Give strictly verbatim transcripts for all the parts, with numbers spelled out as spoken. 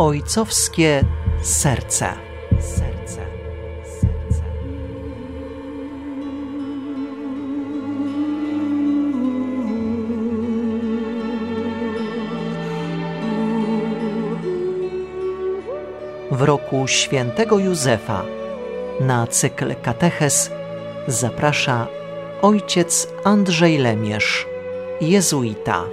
ojcowskie serce. Serce. Serce. W roku świętego Józefa na cykl Kateches zaprasza ojciec Andrzej Lemierz, jezuita.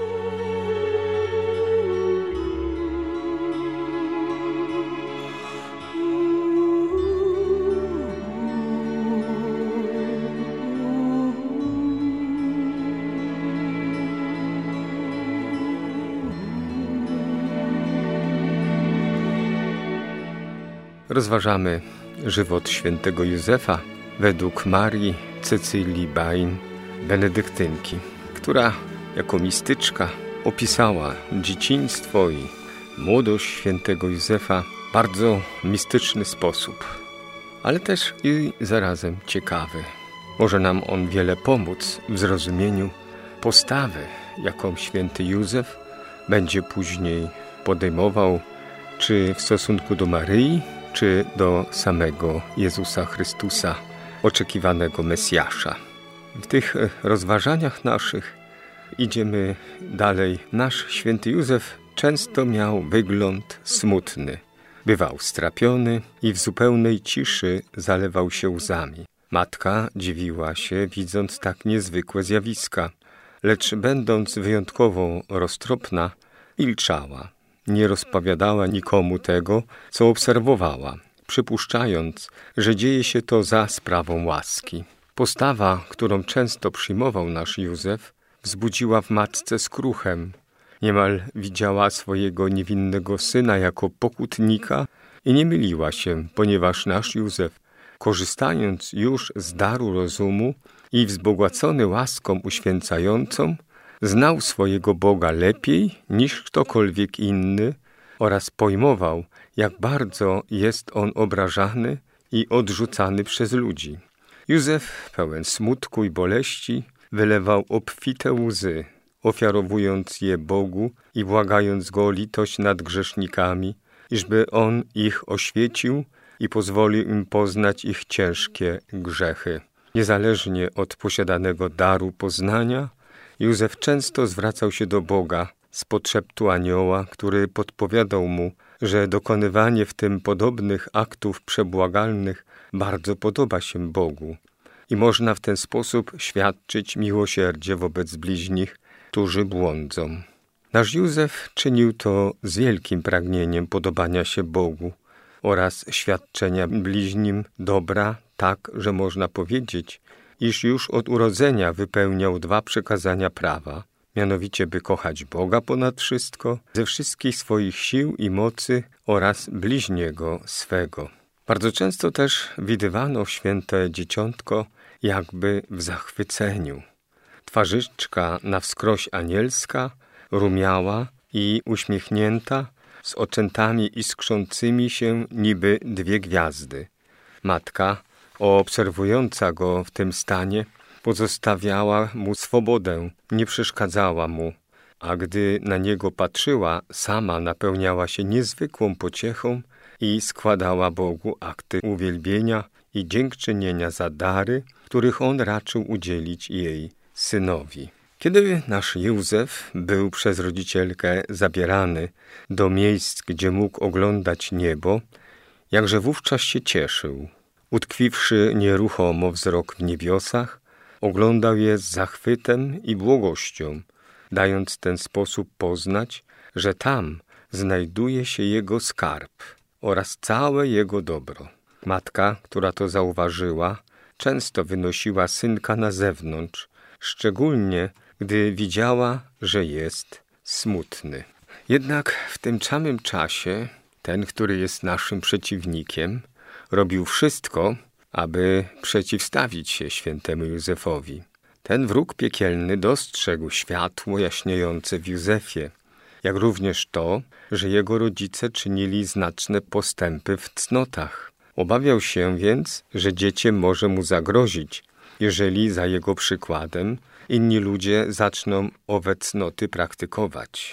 Rozważamy żywot świętego Józefa według Marii Cecylii Bain, benedyktynki, która jako mistyczka opisała dzieciństwo i młodość świętego Józefa w bardzo mistyczny sposób, ale też i zarazem ciekawy. Może nam on wiele pomóc w zrozumieniu postawy, jaką święty Józef będzie później podejmował, czy w stosunku do Maryi, czy do samego Jezusa Chrystusa, oczekiwanego Mesjasza. W tych rozważaniach naszych idziemy dalej. Nasz święty Józef często miał wygląd smutny. Bywał strapiony i w zupełnej ciszy zalewał się łzami. Matka dziwiła się, widząc tak niezwykłe zjawiska, lecz będąc wyjątkowo roztropna, milczała. Nie rozpowiadała nikomu tego, co obserwowała, przypuszczając, że dzieje się to za sprawą łaski. Postawa, którą często przyjmował nasz Józef, wzbudziła w matce skruchę. Niemal widziała swojego niewinnego syna jako pokutnika i nie myliła się, ponieważ nasz Józef, korzystając już z daru rozumu i wzbogacony łaską uświęcającą, znał swojego Boga lepiej niż ktokolwiek inny oraz pojmował, jak bardzo jest on obrażany i odrzucany przez ludzi. Józef, pełen smutku i boleści, wylewał obfite łzy, ofiarowując je Bogu i błagając Go o litość nad grzesznikami, iżby On ich oświecił i pozwolił im poznać ich ciężkie grzechy. Niezależnie od posiadanego daru poznania, Józef często zwracał się do Boga z podszeptu anioła, który podpowiadał mu, że dokonywanie w tym podobnych aktów przebłagalnych bardzo podoba się Bogu i można w ten sposób świadczyć miłosierdzie wobec bliźnich, którzy błądzą. Nasz Józef czynił to z wielkim pragnieniem podobania się Bogu oraz świadczenia bliźnim dobra, tak, że można powiedzieć, iż już od urodzenia wypełniał dwa przykazania prawa, mianowicie by kochać Boga ponad wszystko, ze wszystkich swoich sił i mocy oraz bliźniego swego. Bardzo często też widywano święte dzieciątko jakby w zachwyceniu. Twarzyczka na wskroś anielska, rumiała i uśmiechnięta, z oczętami iskrzącymi się niby dwie gwiazdy. Matka, obserwująca go w tym stanie, pozostawiała mu swobodę, nie przeszkadzała mu, a gdy na niego patrzyła, sama napełniała się niezwykłą pociechą i składała Bogu akty uwielbienia i dziękczynienia za dary, których on raczył udzielić jej synowi. Kiedy nasz Józef był przez rodzicielkę zabierany do miejsc, gdzie mógł oglądać niebo, jakże wówczas się cieszył. Utkwiwszy nieruchomo wzrok w niebiosach, oglądał je z zachwytem i błogością, dając w ten sposób poznać, że tam znajduje się jego skarb oraz całe jego dobro. Matka, która to zauważyła, często wynosiła synka na zewnątrz, szczególnie gdy widziała, że jest smutny. Jednak w tym samym czasie ten, który jest naszym przeciwnikiem, robił wszystko, aby przeciwstawić się świętemu Józefowi. Ten wróg piekielny dostrzegł światło jaśniejące w Józefie, jak również to, że jego rodzice czynili znaczne postępy w cnotach. Obawiał się więc, że dziecię może mu zagrozić, jeżeli za jego przykładem inni ludzie zaczną owe cnoty praktykować.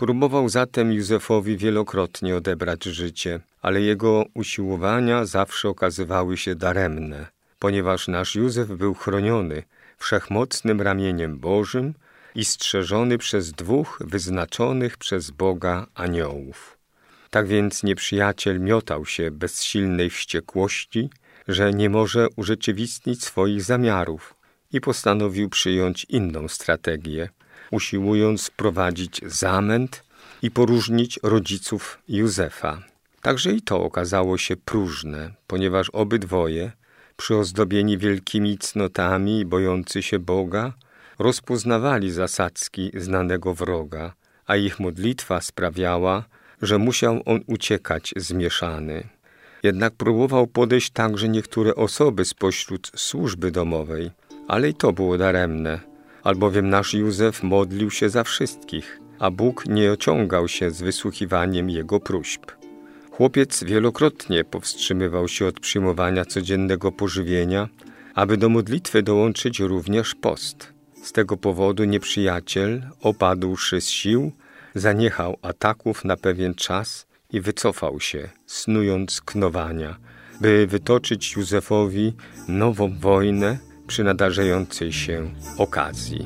Próbował zatem Józefowi wielokrotnie odebrać życie, ale jego usiłowania zawsze okazywały się daremne, ponieważ nasz Józef był chroniony wszechmocnym ramieniem Bożym i strzeżony przez dwóch wyznaczonych przez Boga aniołów. Tak więc nieprzyjaciel miotał się bezsilnej wściekłości, że nie może urzeczywistnić swoich zamiarów i postanowił przyjąć inną strategię, usiłując wprowadzić zamęt i poróżnić rodziców Józefa. Także i to okazało się próżne, ponieważ obydwoje, przyozdobieni wielkimi cnotami i bojący się Boga, rozpoznawali zasadzki znanego wroga, a ich modlitwa sprawiała, że musiał on uciekać zmieszany. Jednak próbował podejść także niektóre osoby spośród służby domowej, ale i to było daremne, albowiem nasz Józef modlił się za wszystkich, a Bóg nie ociągał się z wysłuchiwaniem jego próśb. Chłopiec wielokrotnie powstrzymywał się od przyjmowania codziennego pożywienia, aby do modlitwy dołączyć również post. Z tego powodu nieprzyjaciel, opadłszy z sił, zaniechał ataków na pewien czas i wycofał się, snując knowania, by wytoczyć Józefowi nową wojnę przy nadarzającej się okazji.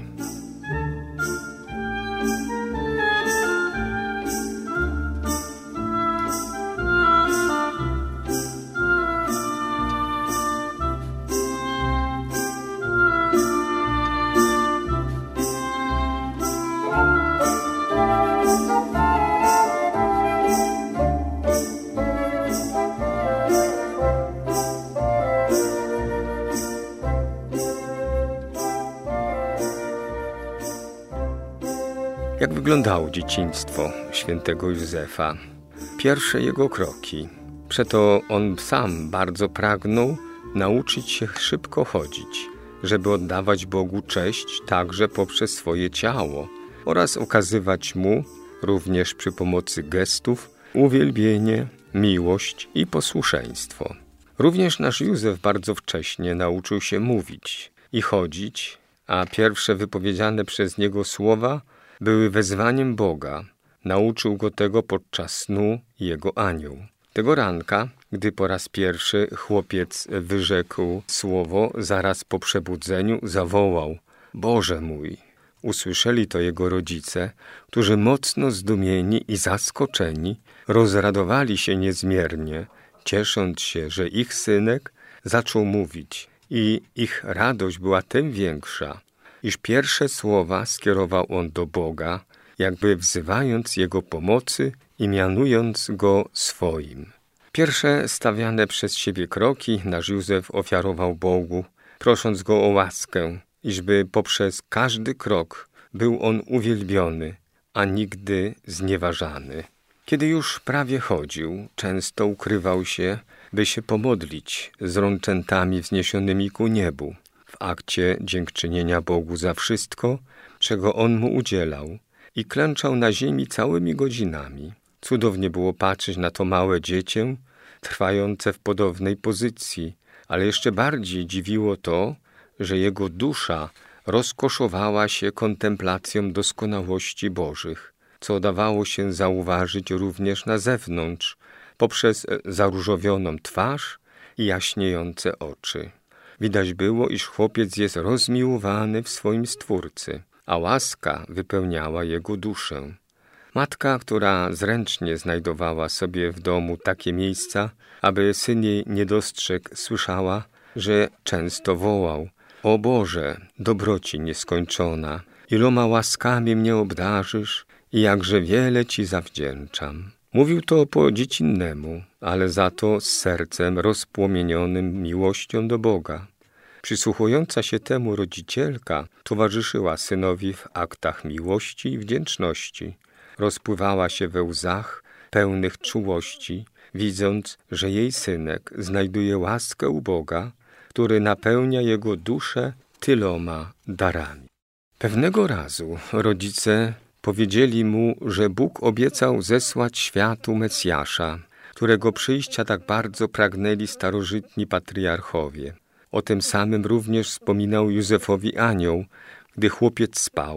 Jak wyglądało dzieciństwo świętego Józefa? Pierwsze jego kroki. Przeto on sam bardzo pragnął nauczyć się szybko chodzić, żeby oddawać Bogu cześć także poprzez swoje ciało oraz okazywać Mu, również przy pomocy gestów, uwielbienie, miłość i posłuszeństwo. Również nasz Józef bardzo wcześnie nauczył się mówić i chodzić, a pierwsze wypowiedziane przez niego słowa były wezwaniem Boga. Nauczył go tego podczas snu jego anioł. Tego ranka, gdy po raz pierwszy chłopiec wyrzekł słowo, zaraz po przebudzeniu zawołał: Boże mój! Usłyszeli to jego rodzice, którzy mocno zdumieni i zaskoczeni rozradowali się niezmiernie, ciesząc się, że ich synek zaczął mówić, i ich radość była tym większa, iż pierwsze słowa skierował on do Boga, jakby wzywając Jego pomocy i mianując Go swoim. Pierwsze stawiane przez siebie kroki nasz Józef ofiarował Bogu, prosząc Go o łaskę, iżby poprzez każdy krok był on uwielbiony, a nigdy znieważany. Kiedy już prawie chodził, często ukrywał się, by się pomodlić z rączętami wzniesionymi ku niebu, w akcie dziękczynienia Bogu za wszystko, czego On mu udzielał, i klęczał na ziemi całymi godzinami. Cudownie było patrzeć na to małe dziecię, trwające w podobnej pozycji, ale jeszcze bardziej dziwiło to, że jego dusza rozkoszowała się kontemplacją doskonałości Bożych, co dawało się zauważyć również na zewnątrz, poprzez zaróżowioną twarz i jaśniejące oczy. Widać było, iż chłopiec jest rozmiłowany w swoim Stwórcy, a łaska wypełniała jego duszę. Matka, która zręcznie znajdowała sobie w domu takie miejsca, aby syn jej nie dostrzegł, słyszała, że często wołał: O Boże, dobroci nieskończona, iloma łaskami mnie obdarzysz i jakże wiele Ci zawdzięczam. Mówił to po dziecinnemu, ale za to z sercem rozpłomienionym miłością do Boga. Przysłuchująca się temu rodzicielka towarzyszyła synowi w aktach miłości i wdzięczności. Rozpływała się we łzach pełnych czułości, widząc, że jej synek znajduje łaskę u Boga, który napełnia jego duszę tyloma darami. Pewnego razu rodzice powiedzieli mu, że Bóg obiecał zesłać światu Mesjasza, którego przyjścia tak bardzo pragnęli starożytni patriarchowie. O tym samym również wspominał Józefowi anioł, gdy chłopiec spał.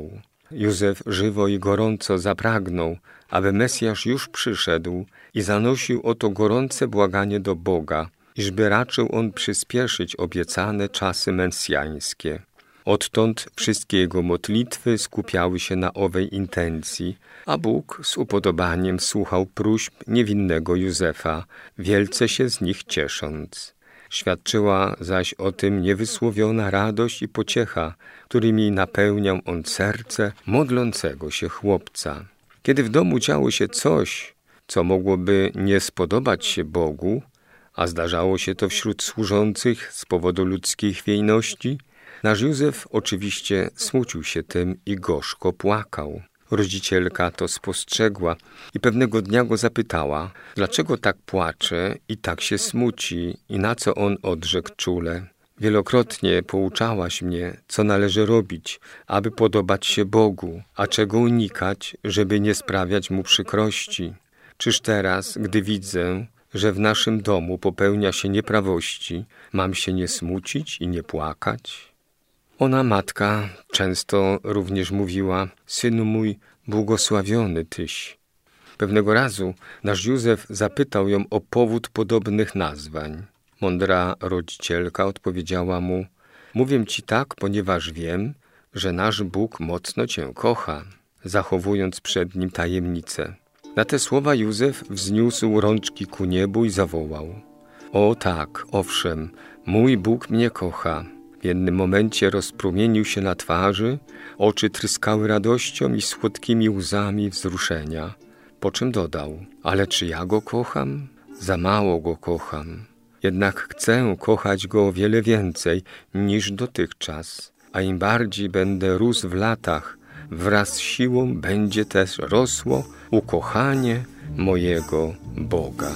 Józef żywo i gorąco zapragnął, aby Mesjasz już przyszedł i zanosił o to gorące błaganie do Boga, iżby raczył on przyspieszyć obiecane czasy mesjańskie. Odtąd wszystkie jego modlitwy skupiały się na owej intencji, a Bóg z upodobaniem słuchał próśb niewinnego Józefa, wielce się z nich ciesząc. Świadczyła zaś o tym niewysłowiona radość i pociecha, którymi napełniał on serce modlącego się chłopca. Kiedy w domu działo się coś, co mogłoby nie spodobać się Bogu, a zdarzało się to wśród służących z powodu ludzkiej chwiejności, nasz Józef oczywiście smucił się tym i gorzko płakał. Rodzicielka to spostrzegła i pewnego dnia go zapytała, dlaczego tak płacze i tak się smuci, i na co on odrzekł czule: wielokrotnie pouczałaś mnie, co należy robić, aby podobać się Bogu, a czego unikać, żeby nie sprawiać Mu przykrości. Czyż teraz, gdy widzę, że w naszym domu popełnia się nieprawości, mam się nie smucić i nie płakać? Ona, matka, często również mówiła: synu mój, błogosławiony tyś. Pewnego razu nasz Józef zapytał ją o powód podobnych nazwań. Mądra rodzicielka odpowiedziała mu: mówię ci tak, ponieważ wiem, że nasz Bóg mocno cię kocha, zachowując przed nim tajemnicę. Na te słowa Józef wzniósł rączki ku niebu i zawołał: o tak, owszem, mój Bóg mnie kocha. W jednym momencie rozpromienił się na twarzy, oczy tryskały radością i słodkimi łzami wzruszenia, po czym dodał: ale czy ja go kocham? Za mało go kocham. Jednak chcę kochać go o wiele więcej niż dotychczas, a im bardziej będę rósł w latach, wraz z siłą będzie też rosło ukochanie mojego Boga.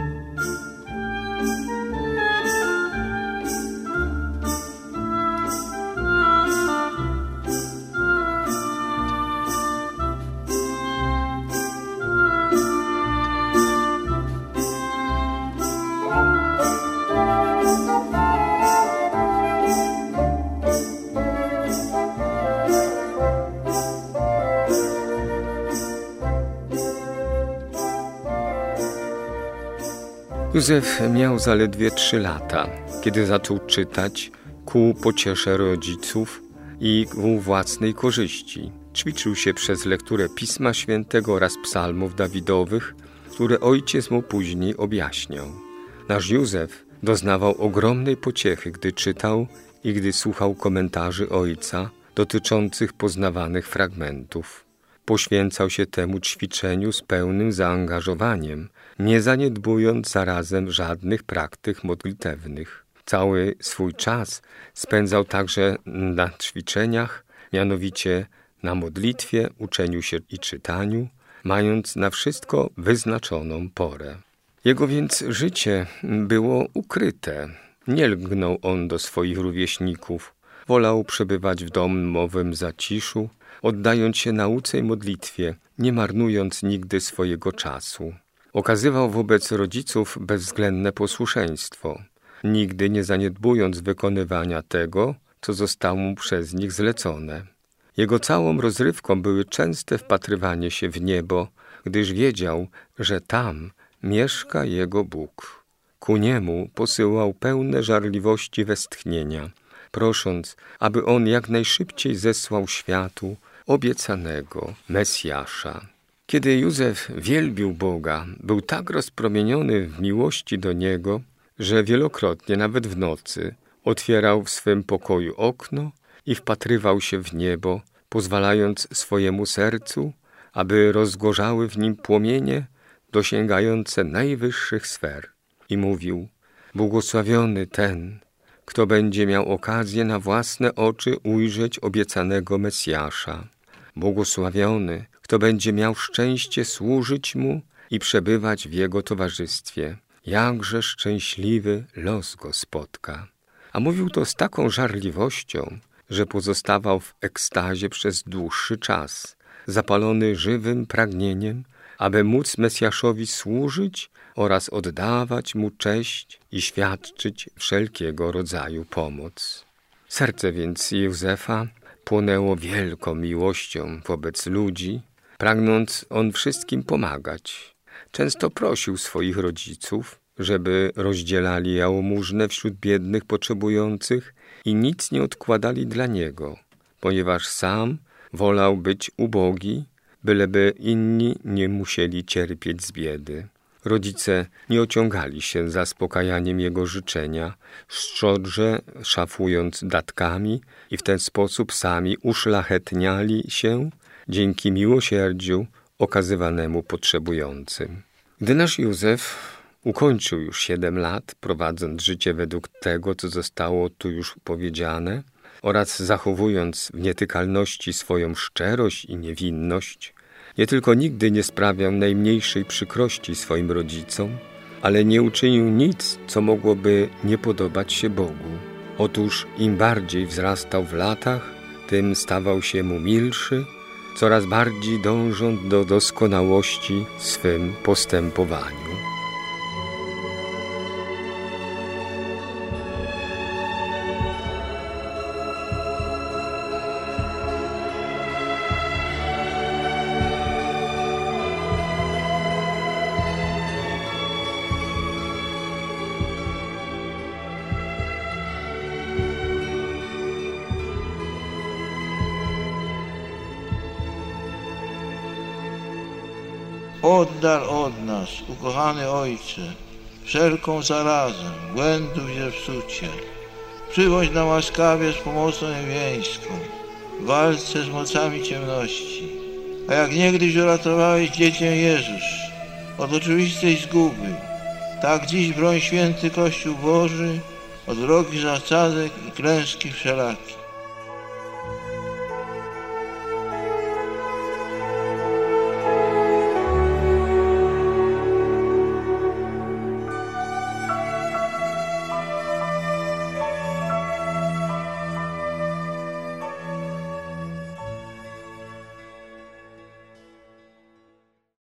Józef miał zaledwie trzy lata, kiedy zaczął czytać ku pociesze rodziców i ku własnej korzyści. Ćwiczył się przez lekturę Pisma Świętego oraz psalmów Dawidowych, które ojciec mu później objaśniał. Nasz Józef doznawał ogromnej pociechy, gdy czytał i gdy słuchał komentarzy ojca dotyczących poznawanych fragmentów. Poświęcał się temu ćwiczeniu z pełnym zaangażowaniem, nie zaniedbując zarazem żadnych praktyk modlitewnych. Cały swój czas spędzał także na ćwiczeniach, mianowicie na modlitwie, uczeniu się i czytaniu, mając na wszystko wyznaczoną porę. Jego więc życie było ukryte. Nie lgnął on do swoich rówieśników. Wolał przebywać w domowym zaciszu, oddając się nauce i modlitwie, nie marnując nigdy swojego czasu. Okazywał wobec rodziców bezwzględne posłuszeństwo, nigdy nie zaniedbując wykonywania tego, co zostało mu przez nich zlecone. Jego całą rozrywką były częste wpatrywanie się w niebo, gdyż wiedział, że tam mieszka jego Bóg. Ku niemu posyłał pełne żarliwości westchnienia, prosząc, aby on jak najszybciej zesłał światu obiecanego Mesjasza. Kiedy Józef wielbił Boga, był tak rozpromieniony w miłości do Niego, że wielokrotnie, nawet w nocy, otwierał w swym pokoju okno i wpatrywał się w niebo, pozwalając swojemu sercu, aby rozgorzały w nim płomienie dosięgające najwyższych sfer. I mówił: błogosławiony ten, kto będzie miał okazję na własne oczy ujrzeć obiecanego Mesjasza. Błogosławiony, kto będzie miał szczęście służyć Mu i przebywać w Jego towarzystwie. Jakże szczęśliwy los go spotka. A mówił to z taką żarliwością, że pozostawał w ekstazie przez dłuższy czas, zapalony żywym pragnieniem, aby móc Mesjaszowi służyć oraz oddawać Mu cześć i świadczyć wszelkiego rodzaju pomoc. Serce więc Józefa płonęło wielką miłością wobec ludzi, pragnąc on wszystkim pomagać. Często prosił swoich rodziców, żeby rozdzielali jałmużnę wśród biednych potrzebujących i nic nie odkładali dla niego, ponieważ sam wolał być ubogi, byleby inni nie musieli cierpieć z biedy. Rodzice nie ociągali się zaspokajaniem jego życzenia, szczodrze szafując datkami i w ten sposób sami uszlachetniali się dzięki miłosierdziu okazywanemu potrzebującym. Gdy nasz Józef ukończył już siedem lat, prowadząc życie według tego, co zostało tu już powiedziane, oraz zachowując w nietykalności swoją szczerość i niewinność, nie tylko nigdy nie sprawiał najmniejszej przykrości swoim rodzicom, ale nie uczynił nic, co mogłoby nie podobać się Bogu. Otóż im bardziej wzrastał w latach, tym stawał się mu milszy, coraz bardziej dążąc do doskonałości w swym postępowaniu. Oddal od nas, ukochany Ojcze, wszelką zarazę, błędów i zepsucie. Przybądź nam łaskawie z pomocą niebiańską w walce z mocami ciemności. A jak niegdyś uratowałeś dziecię Jezus od oczywistej zguby, tak dziś broń święty Kościół Boży od wrogich zasadzek i klęski wszelakich.